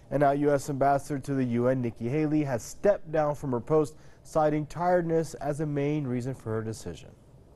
And now U.S. Ambassador to the UN, Nikki Haley, has stepped down from her post, citing tiredness as the main reason for her decision.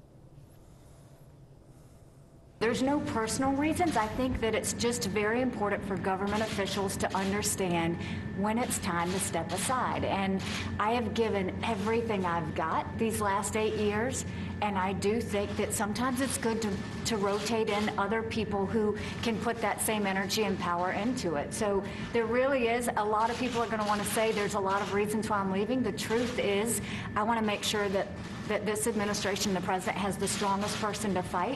There's no personal reasons. I think that it's just very important for government officials to understand when it's time to step aside. And I have given everything I've got these last 8 years, and I do think that sometimes it's good to rotate in other people who can put that same energy and power into it. So there really is, a lot of people are going to want to say there's a lot of reasons why I'm leaving. The truth is, I want to make sure that this administration, the president, has the strongest person to fight.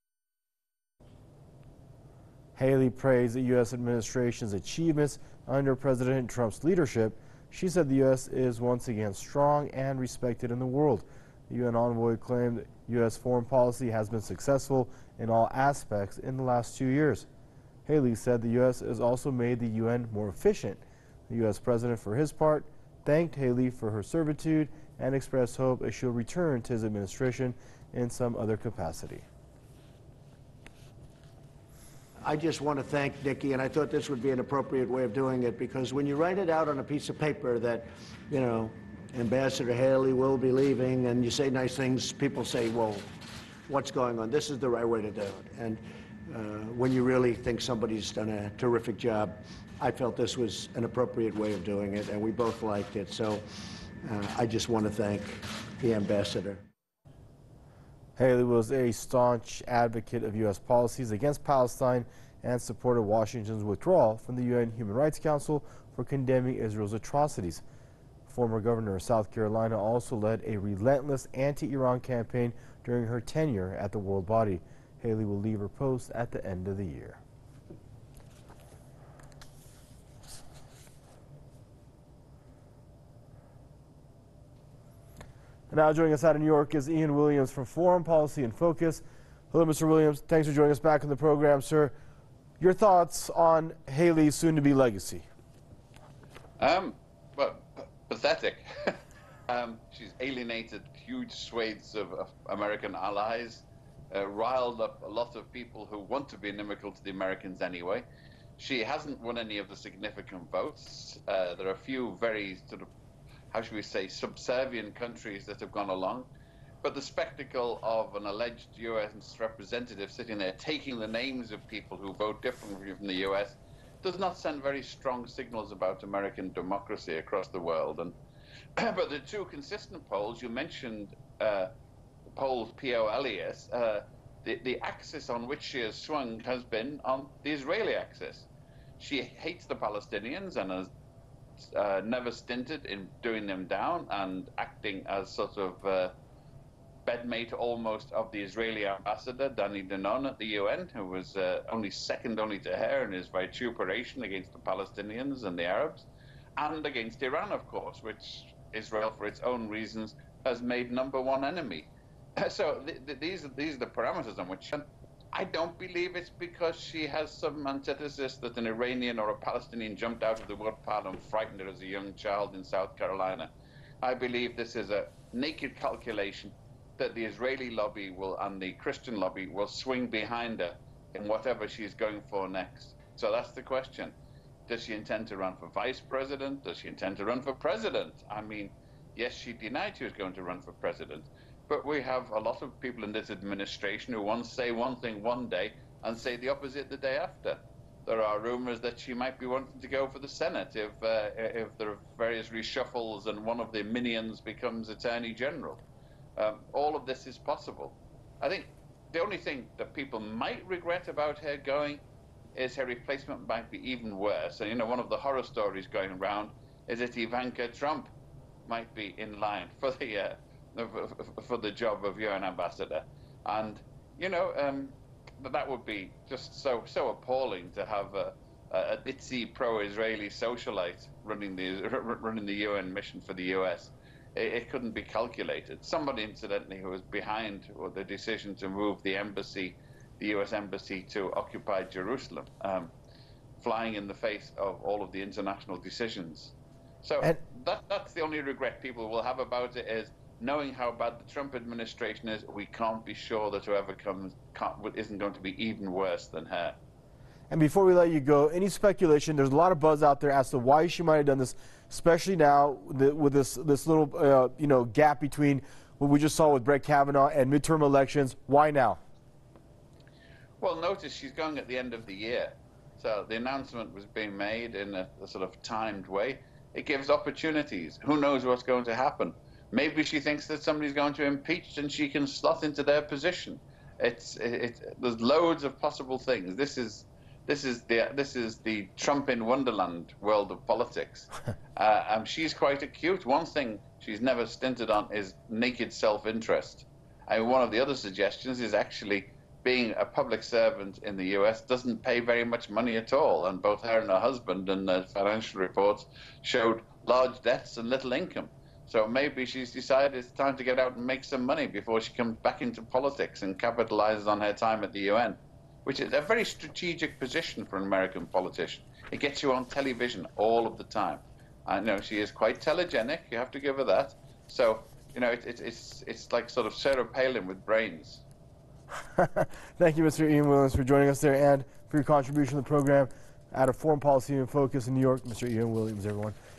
Haley praised the U.S. administration's achievements under President Trump's leadership. She said the U.S. is once again strong and respected in the world. The UN envoy claimed U.S. foreign policy has been successful in all aspects in the last 2 years. Haley said the U.S. has also made the UN more efficient. The U.S. president, for his part, thanked Haley for her servitude and expressed hope that she'll return to his administration in some other capacity. I just want to thank Nikki, and I thought this would be an appropriate way of doing it, because when you write it out on a piece of paper that, you know, Ambassador Haley will be leaving, and you say nice things, people say, well, what's going on? This is the right way to do it. And when you really think somebody's done a terrific job, I felt this was an appropriate way of doing it, and we both liked it. So I just want to thank the ambassador. Haley was a staunch advocate of U.S. policies against Palestine and supported Washington's withdrawal from the UN Human Rights Council for condemning Israel's atrocities. Former governor of South Carolina also led a relentless anti-Iran campaign during her tenure at the world body. Haley will leave her post at the end of the year. And now joining us out of New York is Ian Williams from Foreign Policy in Focus. Hello, Mr. Williams. Thanks for joining us back on the program, sir. Your thoughts on Haley's soon-to-be legacy? Well, pathetic. She's alienated huge swathes of American allies, riled up a lot of people who want to be inimical to the Americans anyway. She hasn't won any of the significant votes. There are a few very sort of, how should we say, subservient countries that have gone along. But the spectacle of an alleged U.S. representative sitting there taking the names of people who vote differently from the U.S. does not send very strong signals about American democracy across the world. And but the two consistent polls, you mentioned polls P.O. the axis on which she has swung has been on the Israeli axis. She hates the Palestinians and has never stinted in doing them down and acting as sort of bedmate almost of the Israeli ambassador, Danny Danon, at the UN, who was second only to her in his vituperation against the Palestinians and the Arabs, and against Iran, of course, which Israel, for its own reasons, has made #1 enemy. So these are the parameters on which. I don't believe it's because she has some antithesis that an Iranian or a Palestinian jumped out of the woodpile and frightened her as a young child in South Carolina. I believe this is a naked calculation that the Israeli lobby and the Christian lobby will swing behind her in whatever she's going for next. So that's the question. Does she intend to run for vice president? Does she intend to run for president? I mean, yes, she denied she was going to run for president. But we have a lot of people in this administration who once say one thing one day and say the opposite the day after. There are rumors that she might be wanting to go for the Senate if there are various reshuffles and one of the minions becomes Attorney General. All of this is possible. I think the only thing that people might regret about her going is her replacement might be even worse. And, you know, one of the horror stories going around is that Ivanka Trump might be in line for the job of UN ambassador. And, you know, that would be just so appalling to have a ditzy pro-Israeli socialite running the UN mission for the US. It couldn't be calculated. Somebody, incidentally, who was behind the decision to move the US embassy to occupied Jerusalem, flying in the face of all of the international decisions. So that's the only regret people will have about it, is knowing how bad the Trump administration is. We can't be sure that whoever comes isn't going to be even worse than her. And before we let you go, any speculation? There's a lot of buzz out there as to why she might have done this, especially now with this little gap between what we just saw with Brett Kavanaugh and midterm elections. Why now? Well, notice she's going at the end of the year. So the announcement was being made in a sort of timed way. It gives opportunities. Who knows what's going to happen? Maybe she thinks that somebody's going to impeach and she can slot into their position. There's loads of possible things. This is the Trump in Wonderland world of politics. She's quite acute. One thing she's never stinted on is naked self-interest. One of the other suggestions is actually being a public servant in the U.S. doesn't pay very much money at all, and both her and her husband and the financial reports showed large debts and little income. So maybe she's decided it's time to get out and make some money before she comes back into politics and capitalizes on her time at the UN, which is a very strategic position for an American politician. It gets you on television all of the time. I know she is quite telegenic, you have to give her that. So, it's like sort of Sarah Palin with brains. Thank you, Mr. Ian Williams, for joining us there and for your contribution to the program. Out of Foreign Policy in Focus in New York, Mr. Ian Williams, everyone.